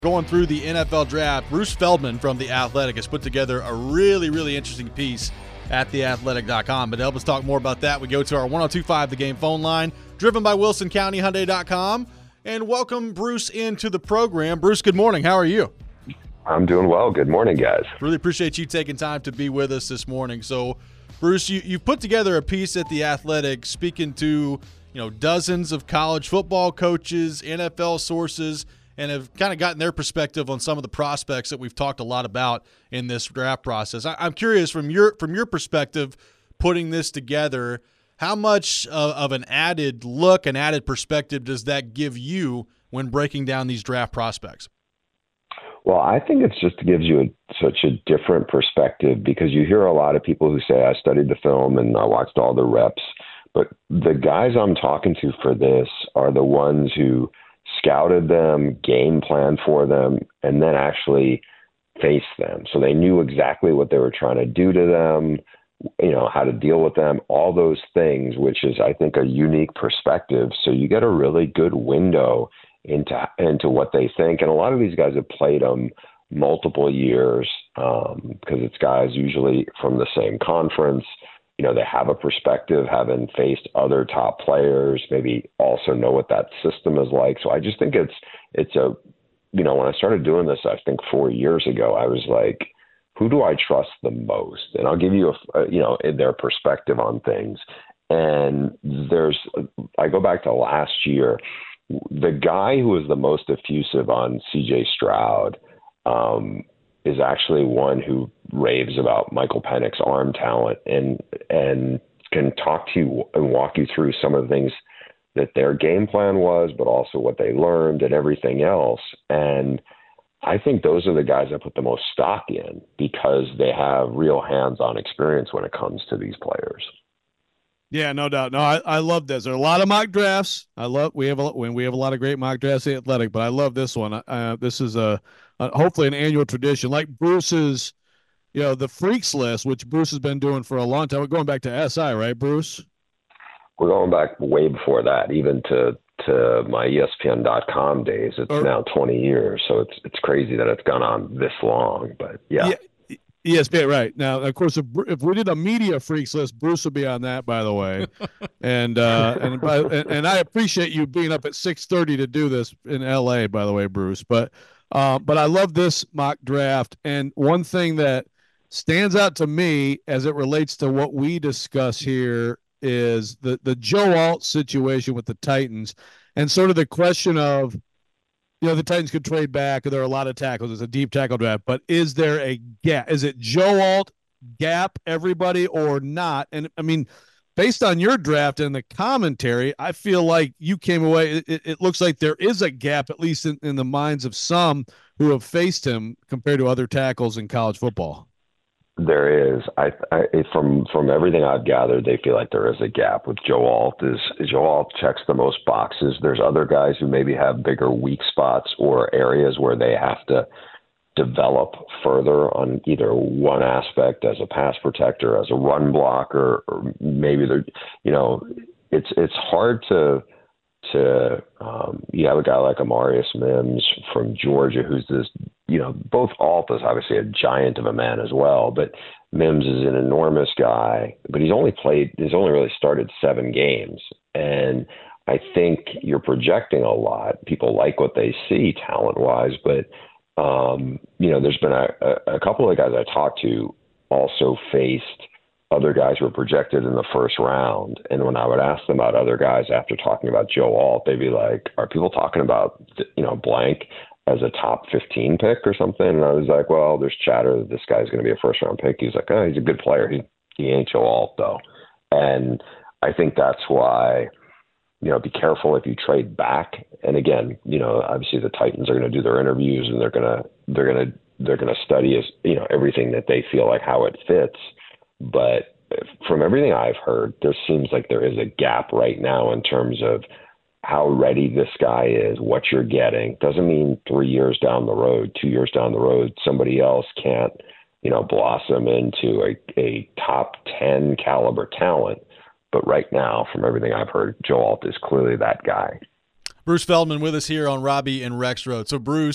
Going through the NFL draft, Bruce Feldman from The Athletic has put together a really, really interesting piece at theathletic.com. But to help us talk more about that, we go to our 102.5 The Game phone line, driven by WilsonCountyHyundai.com, and welcome Bruce into the program. Bruce, good morning. How are you? I'm doing well. Good morning, guys. Really appreciate you taking time to be with us this morning. So, Bruce, you've put together a piece at The Athletic speaking to dozens of college football coaches, NFL sources, and have kind of gotten their perspective on some of the prospects that we've talked a lot about in this draft process. I'm curious, from your perspective, putting this together, how much of an added look, an added perspective does that give you when breaking down these draft prospects? Well, I think it just gives you such a different perspective, because you hear a lot of people who say, I studied the film and I watched all the reps. But the guys I'm talking to for this are the ones who scouted them, game planned for them, and then actually faced them. So they knew exactly what they were trying to do to them, how to deal with them, all those things, which is, I think, a unique perspective. So you get a really good window into what they think. And a lot of these guys have played them multiple years, because it's guys usually from the same conference. They have a perspective, having faced other top players, maybe also know what that system is like. So I just think it's a, when I started doing this, I think 4 years ago, I was like, who do I trust the most? And I'll give you their perspective on things. And I go back to last year, the guy who was the most effusive on CJ Stroud, is actually one who raves about Michael Penix's arm talent and can talk to you and walk you through some of the things that their game plan was, but also what they learned and everything else. And I think those are the guys I put the most stock in, because they have real hands-on experience when it comes to these players. Yeah, no doubt. No, I love this. There are a lot of mock drafts. We have a lot of great mock drafts at Athletic, but I love this one. This is hopefully an annual tradition, like Bruce's, the Freaks list, which Bruce has been doing for a long time. We're going back to SI, right, Bruce? We're going back way before that, even to my ESPN.com days. It's now 20 years, so it's crazy that it's gone on this long. But yeah. ESPN, right. Now, of course, if we did a media freaks list, Bruce would be on that, by the way. And I appreciate you being up at 6:30 to do this in LA, by the way, Bruce. But I love this mock draft. And one thing that stands out to me as it relates to what we discuss here is the Joe Alt situation with the Titans, and sort of the question of, the Titans could trade back. There are a lot of tackles. It's a deep tackle draft. But is there a gap? Is it Joe Alt gap, everybody, or not? And, I mean, based on your draft and the commentary, I feel like you came away. It looks like there is a gap, at least in the minds of some who have faced him compared to other tackles in college football. There is. From everything I've gathered, they feel like there is a gap with Joe Alt. Joe Alt checks the most boxes. There's other guys who maybe have bigger weak spots or areas where they have to develop further on either one aspect as a pass protector, as a run blocker, or maybe they're, it's hard to you have a guy like Amarius Mims from Georgia, who's this, both Alt is obviously a giant of a man as well, but Mims is an enormous guy, but he's only really started 7 games. And I think you're projecting a lot. People like what they see talent wise, but, there's been a couple of guys I talked to also faced other guys who were projected in the first round. And when I would ask them about other guys after talking about Joe Alt, they'd be like, are people talking about, blank as a top 15 pick or something? And I was like, well, there's chatter that this guy's going to be a first round pick. He's like, oh, he's a good player. He ain't Joe Alt though. And I think that's why, be careful if you trade back. And again, obviously the Titans are going to do their interviews and they're going to study everything that they feel like how it fits. But from everything I've heard, there seems like there is a gap right now in terms of how ready this guy is, what you're getting. Doesn't mean 3 years down the road, 2 years down the road, somebody else can't, blossom into a top 10 caliber talent. But right now, from everything I've heard, Joe Alt is clearly that guy. Bruce Feldman with us here on Robbie and Rex Road. So, Bruce,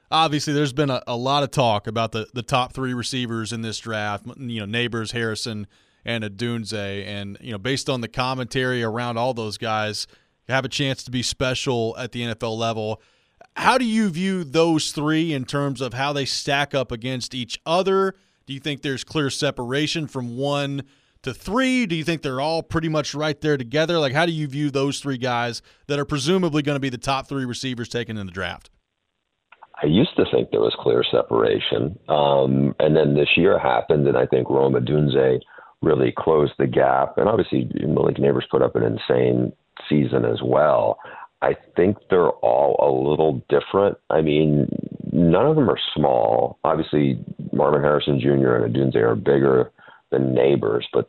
obviously there's been a lot of talk about the top three receivers in this draft, Neighbors, Harrison, and Odunze. And, based on the commentary around all those guys, have a chance to be special at the NFL level. How do you view those three in terms of how they stack up against each other? Do you think there's clear separation from 1 to 3? Do you think they're all pretty much right there together? Like, how do you view those three guys that are presumably going to be the top 3 receivers taken in the draft? I used to think there was clear separation. And then this year happened, and I think Rome Odunze really closed the gap. And obviously, Malik Neighbors put up an insane season as well. I think they're all a little different. I mean, none of them are small. Obviously, Marvin Harrison Jr. and Odunze are bigger than Neighbors, but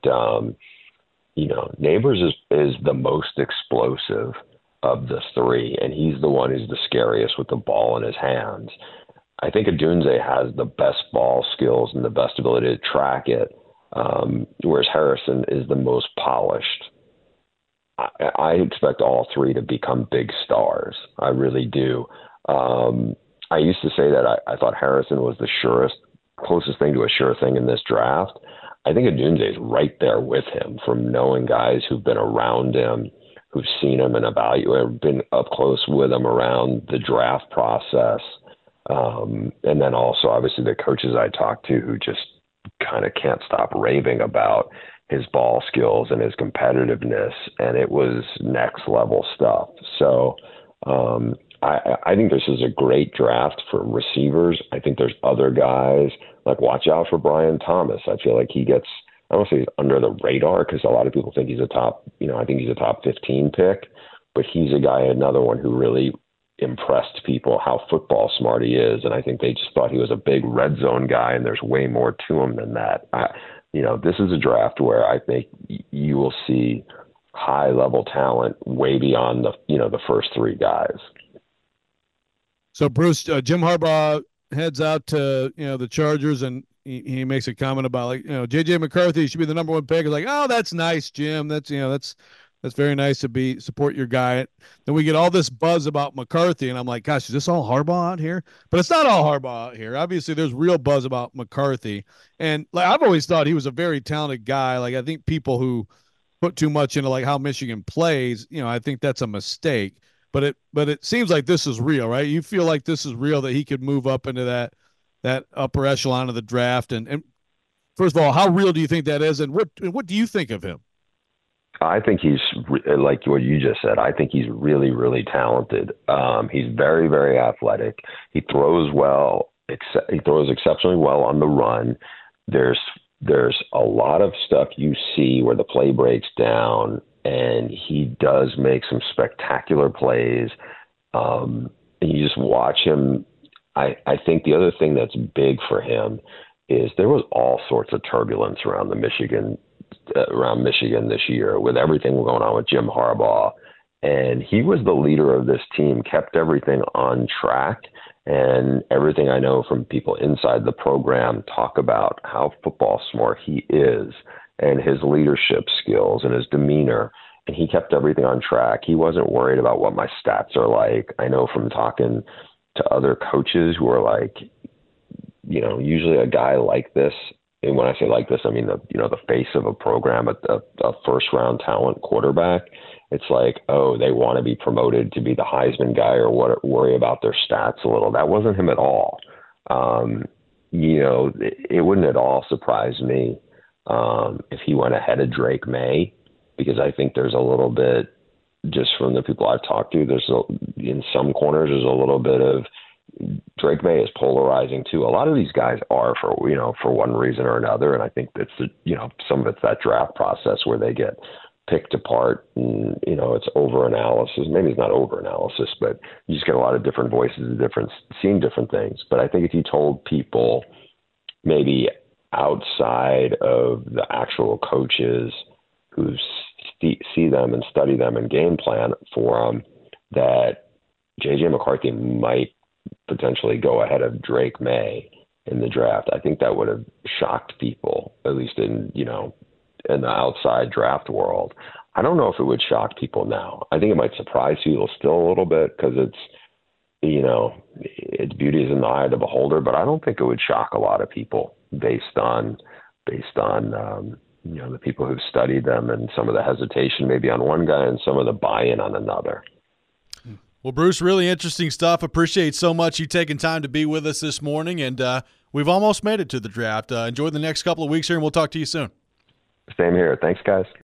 Neighbors is the most explosive of the three, and he's the one who's the scariest with the ball in his hands. I think Odunze has the best ball skills and the best ability to track it, whereas Harrison is the most polished. I expect all three to become big stars. I really do. I used to say that I thought Harrison was the closest thing to a sure thing in this draft. I think Odunze is right there with him, from knowing guys who've been around him, who've seen him and evaluated, been up close with him around the draft process. And then also, obviously, the coaches I talked to who just kind of can't stop raving about his ball skills and his competitiveness. And it was next level stuff. So I think this is a great draft for receivers. I think there's other guys, like watch out for Brian Thomas. I feel like he gets, I don't say he's under the radar because a lot of people think he's a top, I think he's a top 15 pick, but he's a guy, another one who really impressed people how football smart he is. And I think they just thought he was a big red zone guy, and there's way more to him than that. This is a draft where I think you will see high level talent way beyond the first three guys. So Bruce, Jim Harbaugh heads out to, the Chargers, and he makes a comment about JJ McCarthy should be the number 1 pick. It's like, oh, that's nice, Jim. That's very nice to support your guy. Then we get all this buzz about McCarthy, and I'm like, gosh, is this all Harbaugh out here? But it's not all Harbaugh out here. Obviously, there's real buzz about McCarthy, and I've always thought he was a very talented guy. I think people who put too much into how Michigan plays, I think that's a mistake. But it seems like this is real, right? You feel like this is real, that he could move up into that upper echelon of the draft. And first of all, how real do you think that is? And what do you think of him? I think he's like what you just said. I think he's really, really talented. He's very, very athletic. He throws well. He throws exceptionally well on the run. There's a lot of stuff you see where the play breaks down, and he does make some spectacular plays. And you just watch him. I think the other thing that's big for him is there was all sorts of turbulence around Michigan this year with everything going on with Jim Harbaugh. And he was the leader of this team, kept everything on track. And everything I know from people inside the program talk about how football smart he is and his leadership skills and his demeanor. And he kept everything on track. He wasn't worried about what my stats are like. I know from talking to other coaches who are like, usually a guy like this, and when I say like this, I mean the face of a program, a first-round talent quarterback. It's like, oh, they want to be promoted to be the Heisman guy or worry about their stats a little. That wasn't him at all. It wouldn't at all surprise me if he went ahead of Drake May, because I think there's a little bit, just from the people I've talked to, in some corners there's a little bit of Drake May is polarizing too. A lot of these guys are for one reason or another, and I think that's some of it's that draft process where they get picked apart, and it's over analysis. Maybe it's not over analysis, but you just get a lot of different voices, seeing different things. But I think if you told people maybe outside of the actual coaches who see them and study them and game plan for them, that JJ McCarthy might potentially go ahead of Drake May in the draft, I think that would have shocked people, at least in the outside draft world. I don't know if it would shock people now. I think it might surprise people still a little bit, because its beauty is in the eye of the beholder, but I don't think it would shock a lot of people based on the people who've studied them and some of the hesitation maybe on one guy and some of the buy-in on another. Well, Bruce, really interesting stuff. Appreciate so much you taking time to be with us this morning, and we've almost made it to the draft. Enjoy the next couple of weeks here, and we'll talk to you soon. Same here. Thanks, guys.